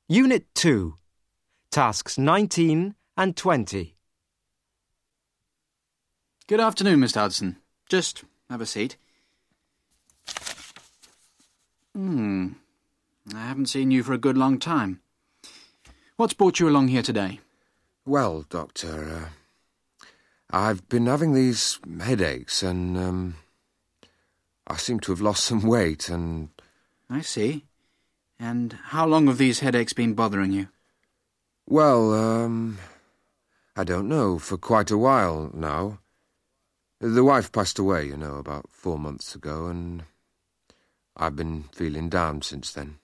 Unit 2, Tasks 19 and 20. Good afternoon, Mr. Hudson. Just have a seat. I haven't seen you for a good long time. What's brought you along here today? Well, Doctor, I've been having these headaches and, I seem to have lost some weight and... I see. And how long have these headaches been bothering you? Well, I don't know, for quite a while now. The wife passed away, about 4 months ago, and I've been feeling down since then.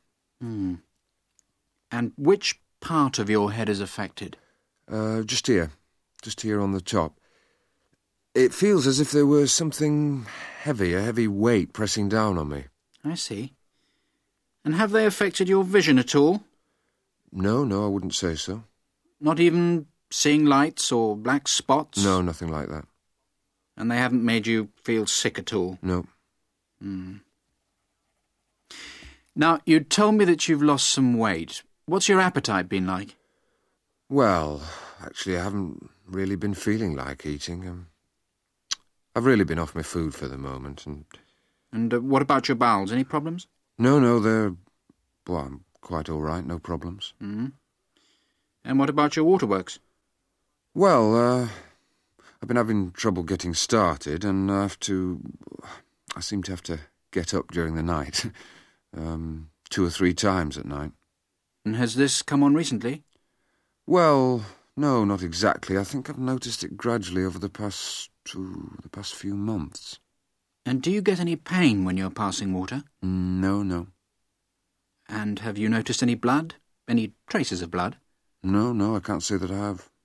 And which part of your head is affected? Just here on the top. It feels as if there were something heavy, a heavy weight pressing down on me. I see. And have they affected your vision at all? No, I wouldn't say so. Not even seeing lights or black spots? No, nothing like that. And they haven't made you feel sick at all? No. Now, you told me that you've lost some weight. What's your appetite been like? Well, actually, I haven't really been feeling like eating. I've really been off my food for the moment, and... And what about your bowels? Any problems? No, they're... Well, I'm quite all right, no problems. And what about your waterworks? Well, I've been having trouble getting started, and I seem to have to get up during the night. 2 or 3 times at night. And has this come on recently? Well, no, not exactly. I think I've noticed it gradually over the past few months. And do you get any pain when you're passing water? No. And have you noticed any blood? Any traces of blood? No, I can't say that I have.